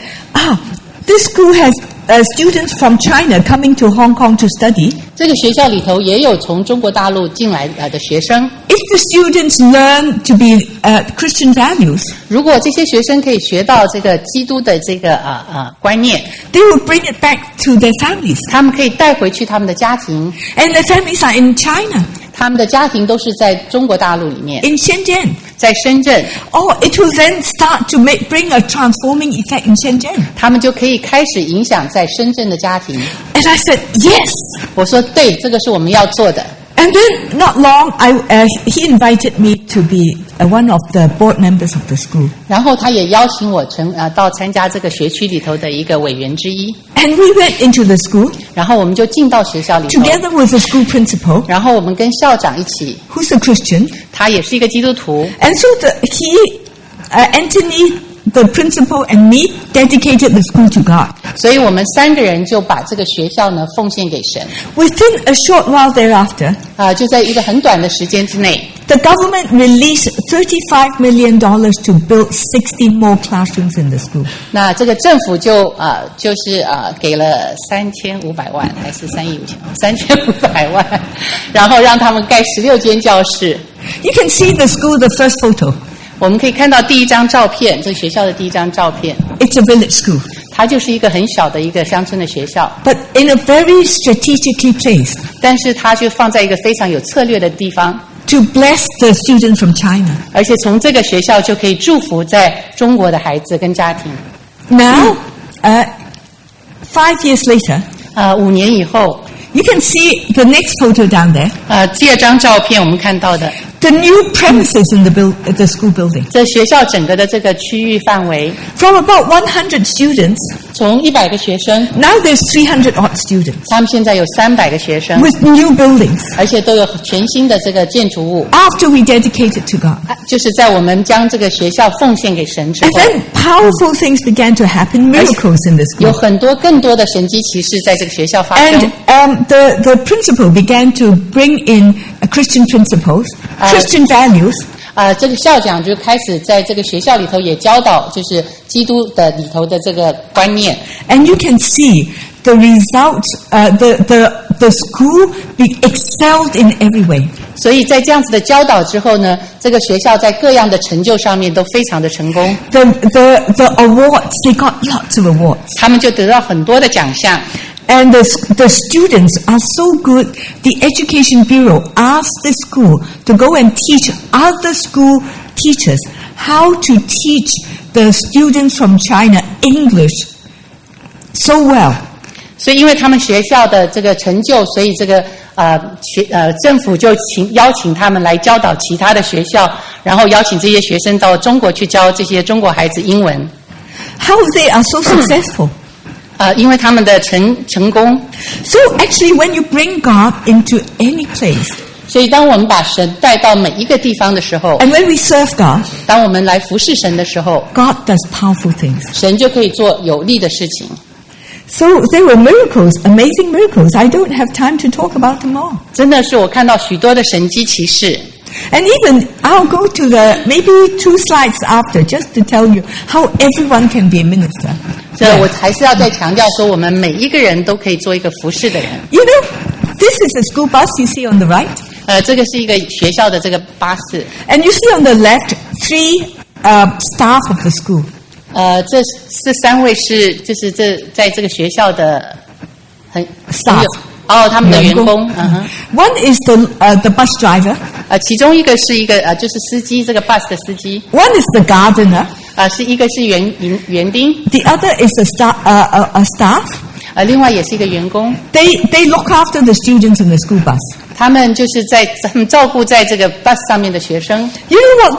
this school has students from China coming to Hong Kong to study. 这个学校里头也有从中国大陆进来的学生。 If the students learn to be Christian values, 如果这些学生可以学到这个基督的这个观念 they will bring it back to their families. 他们可以带回去他们的家庭。 And their families are in China. 他们的家庭都是在中国大陆里面。 In Shenzhen. 在深圳。 It will then start to bring a transforming effect in Shenzhen. 他们就可以开始影响在深圳的家庭。 And I said, yes. 我说对，这个是我们要做的。 And then, not long, he invited me to be one of the board members of the school. 然后他也邀请我到参加这个学区里头的一个委员之一。 And we went into the school. 然后我们就进到学校里头。 Together with the school principal. 然后我们跟校长一起。 Who's a Christian? 他也是一个基督徒。 And so Anthony, the principal, and me dedicated the school to God. 所以我们3个人就把这个学校呢奉献给神。 Within a short while thereafter, 就在一个很短的时间之内 the government released $35 million to build 60 more classrooms in the school. 那这个政府就是给了3500万还是3亿3500万，然后让他们盖16间教室。 You can see the school, the first photo. 我们可以看到第一张照片，这学校的第一张照片。 It's a village school. 它就是一个很小的一个乡村的学校。 But in a very strategically placed. 但是它就放在一个非常有策略的地方。 To bless the students from China. 而且从这个学校就可以祝福在中国的孩子跟家庭。 Now, 5 years later. 5年以后。 You can see the next photo down there. 第二张照片我们看到的 The new premises in the school building. 这学校整个的这个区域范围 From about 100 students, 从100个学生 now there's 300 odd students. 他们现在有300个学生 With new buildings. 而且都有全新的这个建筑物 After we dedicate it to God. 就是在我们将这个学校奉献给神之后 And then powerful things began to happen, miracles in the school. 有更多的神迹奇事在这个学校发生 And the principal began to bring in Christian principles, Christian values. 这个校长就开始在这个学校里头也教导就是基督的里头的这个观念 And you can see the results, the school excelled in every way. 所以在这样子的教导之后呢，这个学校在各样的成就上面都非常的成功 The awards, they got lots of awards. 他们就得到很多的奖项 And the students are so good, the Education Bureau asked the school to go and teach other school teachers how to teach the students from China English so well. 所以因为他们学校的这个成就，所以这个政府就邀请他们来教导其他的学校，然后邀请这些学生到中国去教这些中国孩子英文。 How they are so successful? 因为他们的成功。 So actually when you bring God into any place, 所以当我们把神带到每一个地方的时候 and when we serve God, 当我们来服侍神的时候 God does powerful things. 神就可以做有力的事情。 So there were miracles, amazing miracles. I don't have time to talk about them all. 真的是我看到许多的神迹奇事。 And even I'll go to maybe 2 slides after just to tell you how everyone can be a minister. 所以我还是要再强调说，我们每一个人都可以做一个服侍的人。 You know, this is a school bus you see on the right. 这个是一个学校的这个巴士。 And you see on the left 3 staff of the school. 这3位是就是在这个学校的 staff. 他们的员工。 One is the bus driver. 其中一个是一个就是司机，这个 bus 的司机。 One is the gardener. 是一个是园丁。 The other is a staff. 另外也是一个员工。 They look after the students in the school bus. 他们就是他们照顾在这个 bus 上面的学生。 You know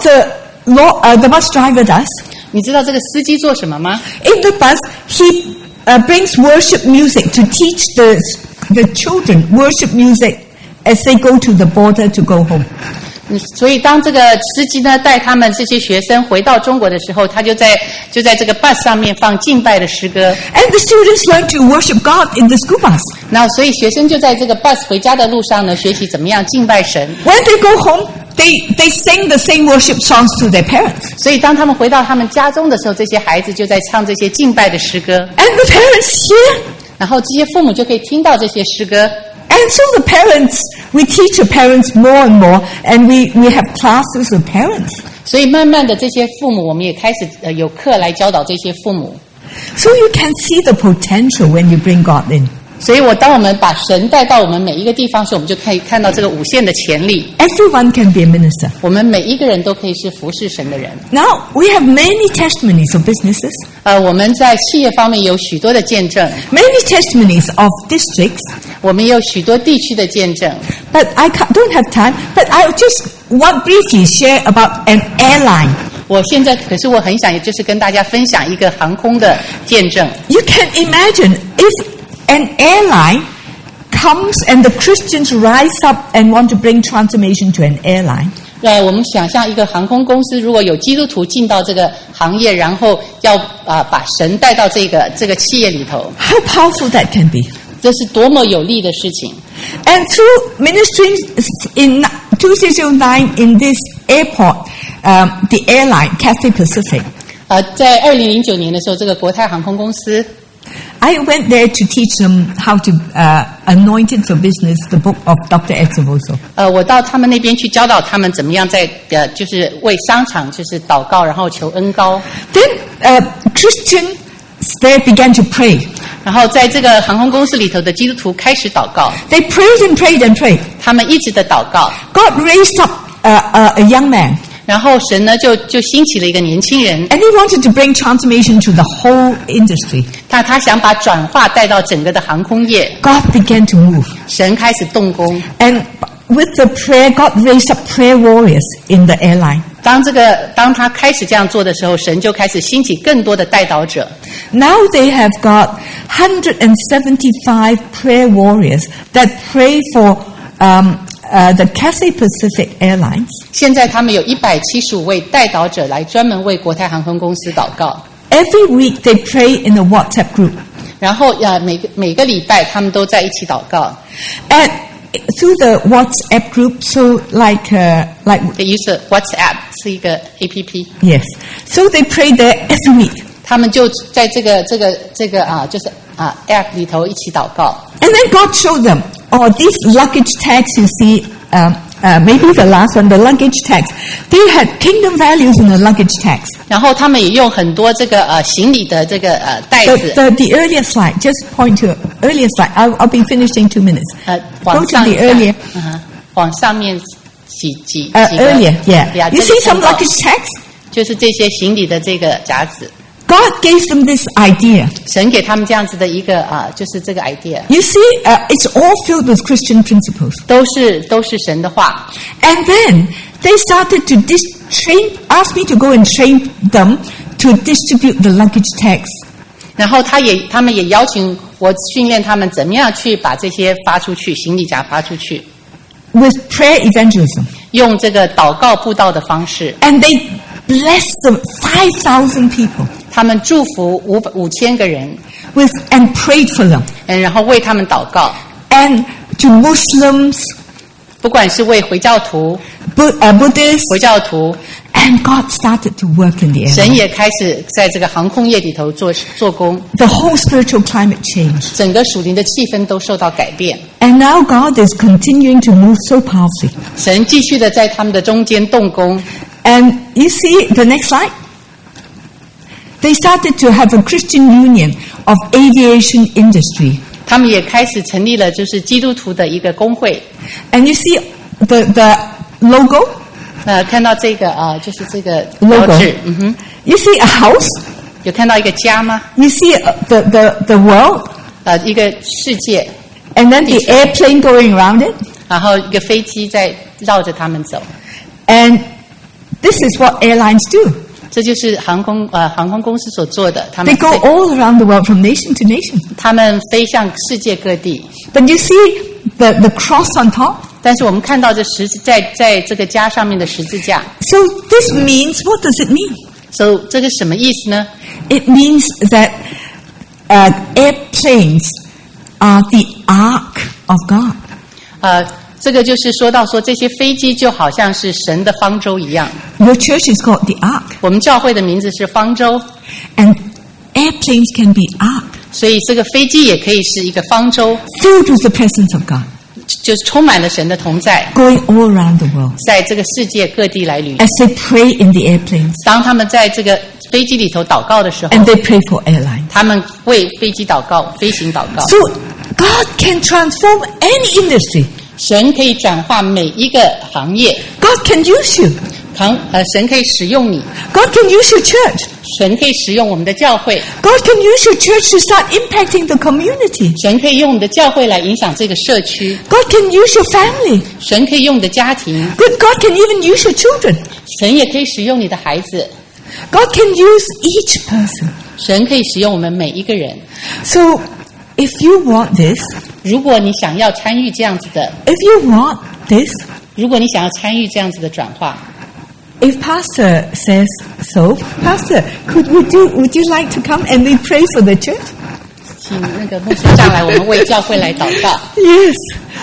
what the bus driver does? 你知道这个司机做什么吗 In the bus, he brings worship music to teach the children worship music as they go to the border to go home. 所以当这个司机呢带他们这些学生回到中国的时候，他就在这个 bus 上面放敬拜的诗歌。 And the students learn to worship God in the school bus. 那所以学生就在这个 bus 回家的路上呢，学习怎么样敬拜神。 When they go home, they sing the same worship songs to their parents. 所以当他们回到他们家中的时候，这些孩子就在唱这些敬拜的诗歌。 And the parents hear. 然后这些父母就可以听到这些诗歌。 And so the parents, we teach the parents more and more, and we have classes of parents. 所以慢慢的，这些父母我们也开始有课来教导这些父母。 So you can see the potential when you bring God in. 所以当我们把神带到我们每一个地方时，我们就可以看到这个无限的潜力。 Everyone can be a minister. 我们每一个人都可以是服侍神的人。 Now we have many testimonies of businesses. 我们在企业方面有许多的见证。 Many testimonies of districts. 我们也有许多地区的见证。 But I don't have time. But I just want briefly share about an airline. 可是我很想，也就是跟大家分享一个航空的见证。 You can imagine if an airline comes and the Christians rise up and want to bring transformation to an airline. 我们想象一个航空公司，如果有基督徒进到这个行业，然后要把神带到这个企业里头。 How powerful that can be! 这是多么有利的事情。 And through ministering in 2009 in this airport, the airline Cathay Pacific. 在2009年的时候，这个国泰航空公司。 I went there to teach them how to Anointed for Business, the book of Dr. Ed Savoso. 我到他们那边去教导他们怎么样在就是为商场就是祷告，然后求恩膏。 Then Christians there began to pray. 然后在这个航空公司里头的基督徒开始祷告。 They prayed and prayed and prayed. 他们一直的祷告。 God raised up a young man. 然后神呢就兴起了一个年轻人 And he wanted to bring transformation to the whole industry. 他想把转化带到整个的航空业。 God began to move. 神开始动工。 And with the prayer, God raised up prayer warriors in the airline. 当他开始这样做的时候，神就开始兴起更多的代祷者。 Now they have got 175 prayer warriors that pray for the Cathay Pacific Airlines. 现在他们有175位代祷者来专门为国泰航空公司祷告。 Every week they pray in a WhatsApp group. 然后每个礼拜他们都在一起祷告。 And through the WhatsApp group, so like they use a WhatsApp 是一个 APP. Yes. So they pray there every week. 他们就在这个App 里头一起祷告。 And then God showed them, these luggage tags you see, maybe the last one, the luggage tags. They had kingdom values in the luggage tags. 然后他们也用很多这个行李的这个袋子。 The earlier slide, just point to earlier slide. I'll be finished in 2 minutes. Go to the earlier. 往上面几 earlier, yeah. You see some luggage tags? 就是这些行李的这个夹子。 God gave them this idea. 神给他们这样子的一个就是这个 idea. You see, it's all filled with Christian principles. 都是神的话。 And then they started to ask me to go and train them to distribute the luggage tags. 然后他们也邀请我训练他们怎么样去把这些发出去，行李夹发出去。 With prayer evangelism. 用这个祷告布道的方式。 And they blessed them 5,000 people. 他们祝福5000个人 and prayed for them. 然后为他们祷告。 And to Muslims, 不管是为回教徒 Buddhists, 回教徒 and God started to work in the area. 神也开始在这个航空业里头做工。 The whole spiritual climate changed. 整个属灵的气氛都受到改变。 And now God is continuing to move so powerfully. 神继续的在他们的中间动工。 And you see the next slide? They started to have a Christian union of aviation industry. 他们也开始成立了就是基督徒的一个工会。 And you see the logo? 看到这个就是这个 logo. You see a house? 有看到一个家吗？ You see the world? 一个世界。 And then the airplane going around it? 然后一个飞机在绕着他们走。 And this is what airlines do. 这就是航空公司所做的。他们 They go all around the world from nation to nation. 他们飞向世界各地。 But you see the cross on top? 但是我们看到这在这个家上面的十字架。 So this means, what does it mean? So 这个什么意思呢？ It means that airplanes are the ark of God. 这个就是说到这些飞机就好像是神的方舟一样。 Your church is called the ark. 我们教会的名字是方舟。 And airplanes can be ark. 所以这个飞机也可以是一个方舟。 Filled with the presence of God. 就是充满了神的同在。 Going all around the world. 在这个世界各地来旅行。 As they pray in the airplanes. 当他们在这个飞机里头祷告的时候。 And they pray for airlines. 他们为飞机祷告，飞行祷告。 So God can transform any industry. 神可以转化每一个行业。 God can use you. 神可以使用你。 God can use your church. 神可以使用我们的教会。 God can use your church to start impacting the community. 神可以用你的教会来影响这个社区。 God can use your family. 神可以用你的家庭。 God can even use your children. 神也可以使用你的孩子。 God can use each person. 神可以使用我们每一个人。 So, if you want this, 如果你想要参与这样子的 if you want this, 如果你想要参与这样子的转化 if Pastor says so, Pastor, would you like to come and we pray for the church? 请那个牧师上来，我们为教会来祷告。 Yes.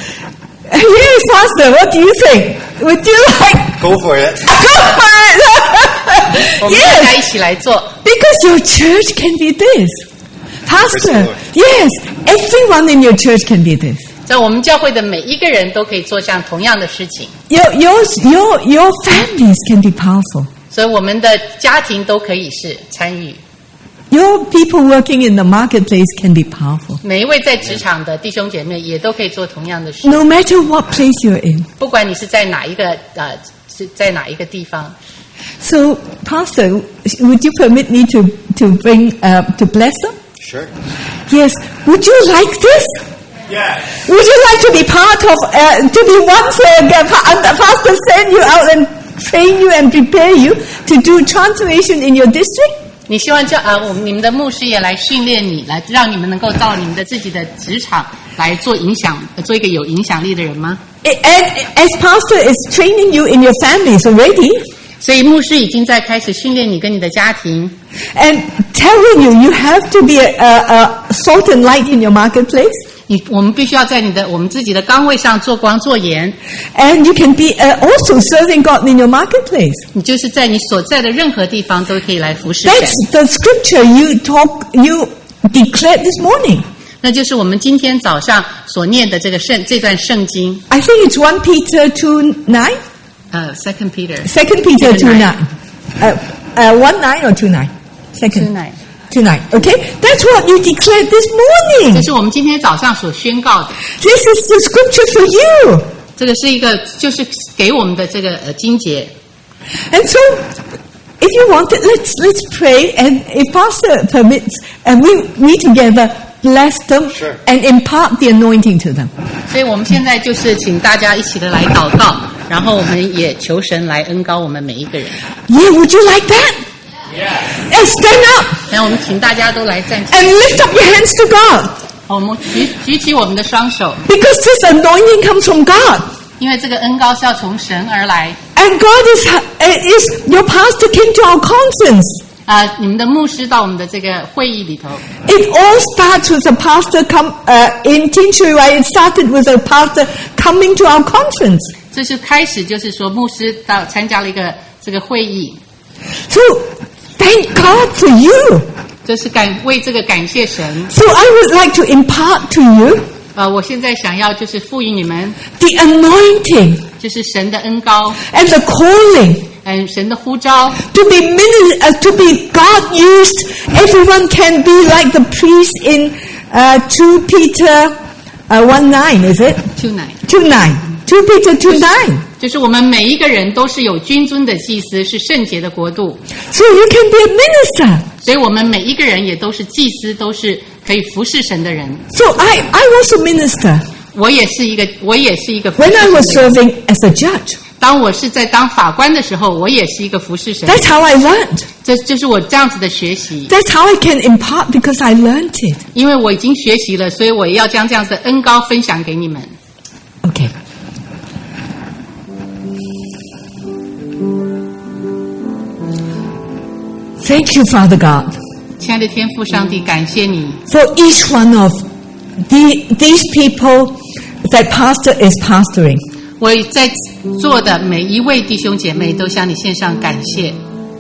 Yes, Pastor, what do you think? Would you like? Go for it. Go for it. 我们大家一起来做。 Because your church can be this. Pastor, yes, everyone in your church can be this. 在我们教会的每一个人都可以做像同样的事情。 Your families can be powerful. 所以我们的家庭都可以是参与。 Your people working in the marketplace can be powerful. 每一位在职场的弟兄姐妹也都可以做同样的事。 No matter what place you're in. 不管你是在哪一个是在哪一个地方。 So, Pastor, would you permit me to bring to bless them? Sure. Yes. Would you like this? Yes. Would you like to be part of to be once the pastor send you out and train you and prepare you to do transformation in your district? 你希望你们的牧师也来训练你，来让你们能够到你们的自己的职场来做一个有影响力的人吗？ And as pastor is training you in your families already. 所以牧师已经在开始训练你跟你的家庭。 And telling you have to be a salt and light in your marketplace. 我们必须要在我们自己的岗位上做光做盐。 And you can be also serving God in your marketplace. 你就是在你所在的任何地方都可以来服侍神。 That's the scripture you declared this morning. 那就是我们今天早上所念的这段圣经。 I think it's 1 Peter 2:9. 2 Peter. 2 Peter 2:9. 1:9 or 2:9? 2:9. Okay, that's what you declared this morning. 这是我们今天早上所宣告的。 This is the scripture for you. 这个是一个就是给我们的这个经节。 And so, if you want it, let's pray, and if Pastor permits, and we together bless them and impart the anointing to them. 所以我们现在就是请大家一起的来祷告，然后我们也求神来恩膏我们每一个人。 Yeah, would you like that? Yeah. Stand up. 然后我们请大家都来站起来。 And lift up your hands to God. 我们举起我们的双手。 Because this anointing comes from God. 因为这个恩膏是要从神而来。 And God is your pastor came to our conference. 你们的牧师到我们的这个会议里头。 It all starts with a pastor in Tinshui. It started with a pastor coming to our conference. 这是开始，就是说牧师到参加了一个这个会议。 So thank God for you. 这是为这个感谢神。 So I would like to impart to you. 我现在想要就是赋予你们 the anointing. 就是神的恩膏 and the calling. 神的呼召 to be God used. Everyone can be like the priest in 2 Peter 1:9, is it? 2:9. 2 Peter 2:9. 就是我们每一个人都是有君尊的祭司，是圣洁的国度。 So you can be a minister. 所以我们每一个人也都是祭司，都是可以服侍神的人。 So I was a minister. 我也是一个。 When I was serving as a judge. 当我是在当法官的时候，我也是一个服侍神。 That's how I learned. 这就是我这样子的学习。 That's how I can impart because I learned it. 因为我已经学习了，所以我也要将这样子的恩膏分享给你们。 Okay. Thank you, Father God. 亲爱的天父上帝，感谢你。 For each one of these people that pastor is pastoring. 我在座的每一位弟兄姐妹都向你献上感谢。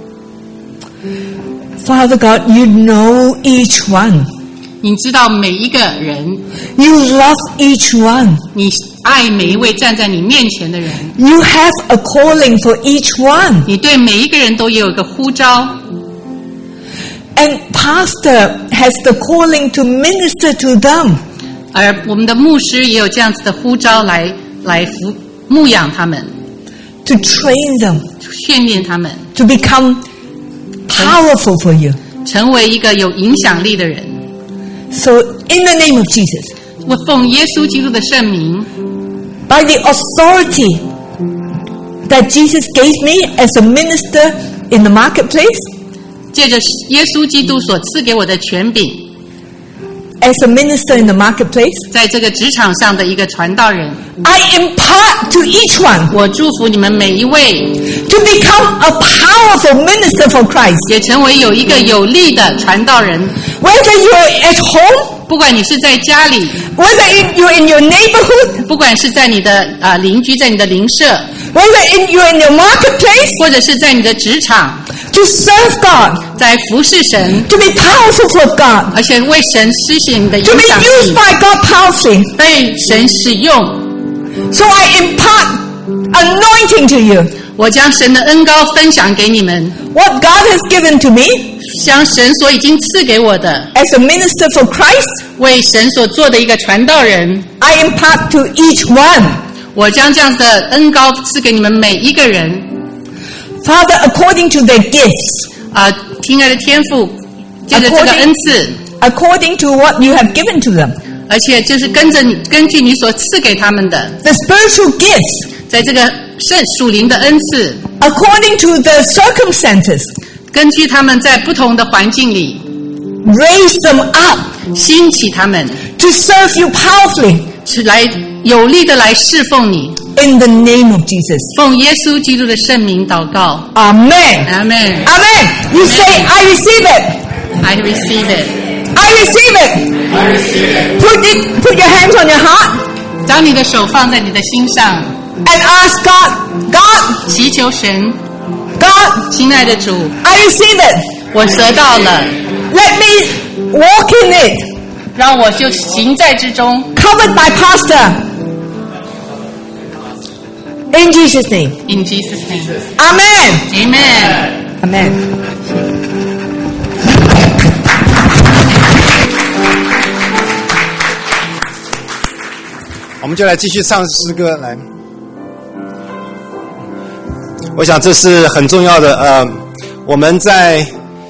Father God, you know each one. 你知道每一个人。 You love each one. 你爱每一位站在你面前的人。 You have a calling for each one. 你对每一个人都有一个呼召。 And pastor has the calling to minister to them. 而我们的牧师也有这样子的呼召来牧养他们 ，to train them， 训练他们 ，to become powerful for you， 成为一个有影响力的人。 So in the name of Jesus， 我奉耶稣基督的圣名 ，by the authority that Jesus gave me as a minister in the marketplace， 借着耶稣基督所赐给我的权柄。 As a minister in the marketplace, 在这个职场上的一个传道人 I impart to each one 我祝福你们每一位 to become a powerful minister for Christ 也成为有一个有力的传道人 Whether you're at home 不管你是在家里 Whether you're in your neighborhood 不管是在你的邻居在你的邻舍 Whether you're in your marketplace 或者是在你的职场 To serve God 在服侍神 To be powerful for God 而且为神施行你的影响力 To be used by God powerfully 被神使用 So I impart anointing to you 我将神的恩膏分享给你们 What God has given to me 将神所已经赐给我的 As a minister for Christ 为神所做的一个传道人 I impart to each one 我将这样的恩膏赐给你们每一个人。 Father, according to their gifts. 亲爱的天父，借着这个恩赐 according to what you have given to them. 而且就是根据你所赐给他们的 the spiritual gifts. 在这个属灵的恩赐 according to the circumstances. 根据他们在不同的环境里 raise them up. 兴起他们 to serve you powerfully. 是来有力的来侍奉你。 In the name of Jesus. 奉耶稣基督的圣名祷告。 Amen. Amen. Amen. You say, I receive it. I receive it. I receive it. I receive it. Put your hands on your heart. 将你的手放在你的心上。 And ask God. 祈求神。 God. 亲爱的主。 I receive it. 我得到了。 Let me walk in it. 让我就行在之中。 Covered by pastor. In Jesus' name. In Jesus' name. Amen. Amen. Amen. 我们就来继续唱诗歌来。我想这是很重要的。我们在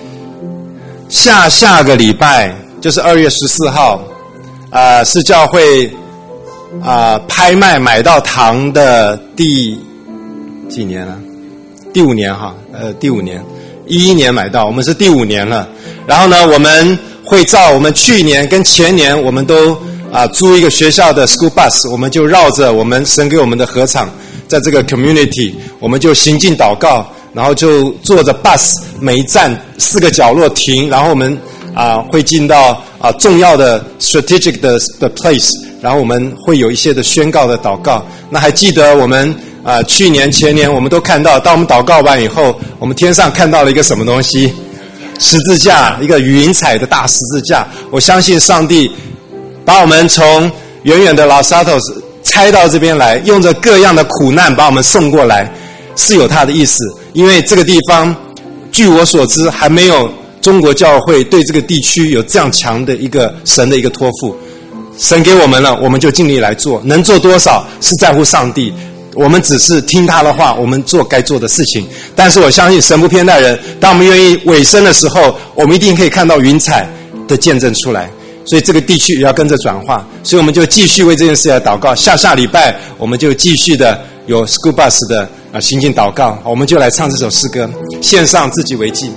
下个礼拜，就是2月14号，是教会拍卖买到堂的第几年了？第5年哈，第5年，11年买到，我们是第5年了。然后呢，我们会照我们去年跟前年，我们都租一个学校的 school bus， 我们就绕着我们神给我们的禾场，在这个 community， 我们就行进祷告，然后就坐着 bus， 每一站4个角落停，然后我们会进到重要的 strategic 的 place， 然后我们会有一些的宣告的祷告。那还记得我们去年前年我们都看到，当我们祷告完以后，我们天上看到了一个什么东西？十字架，一个云彩的大十字架。我相信上帝把我们从远远的老沙头拆到这边来，用着各样的苦难把我们送过来，是有他的意思。因为这个地方据我所知还没有中国教会对这个地区有这样强的一个神的一个托付。神给我们了，我们就尽力来做，能做多少是在乎上帝，我们只是听他的话，我们做该做的事情。但是我相信神不偏待人，当我们愿意委身的时候，我们一定可以看到云彩的见证出来。所以这个地区也要跟着转化，所以我们就继续为这件事来祷告。下礼拜我们就继续的有 school bus 的行进祷告，我们就来唱这首诗歌，献上自己为祭。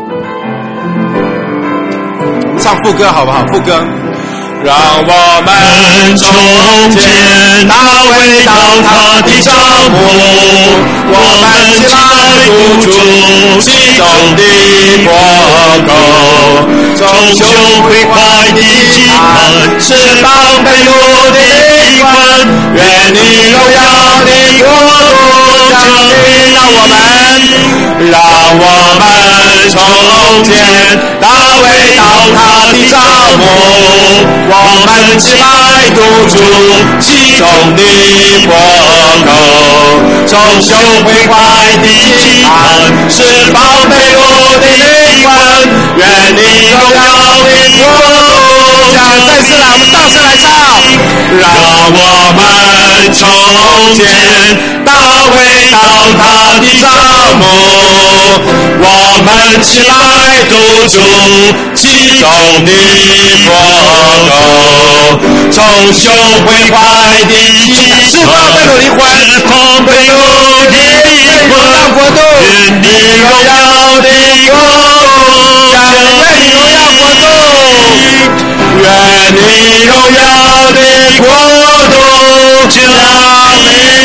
唱副歌好不好？副歌。让我们从前大卫到他的帐幕，我们起来堵住其中的破口，从羞愧坏的饥渴，释放被掳的灵魂，愿你荣耀的国度降临。让我们从前大卫到他的帐幕，我们起来堵住其中的破口，从羞愧坏的饥渴，释放被掳的灵魂，愿你荣耀的国度降临。再次来，我们大声来唱。让我们从前大卫到他的帐幕，我们起来堵住其中的破口，从羞愧坏的饥渴，释放被掳的灵魂，释放被掳的灵魂，国度，愿你荣耀的国度降临，愿你荣耀国度，愿你荣耀的国度降临。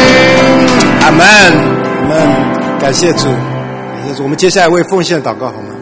阿们，阿们，感谢主，感谢主。我们接下来为奉献祷告好吗？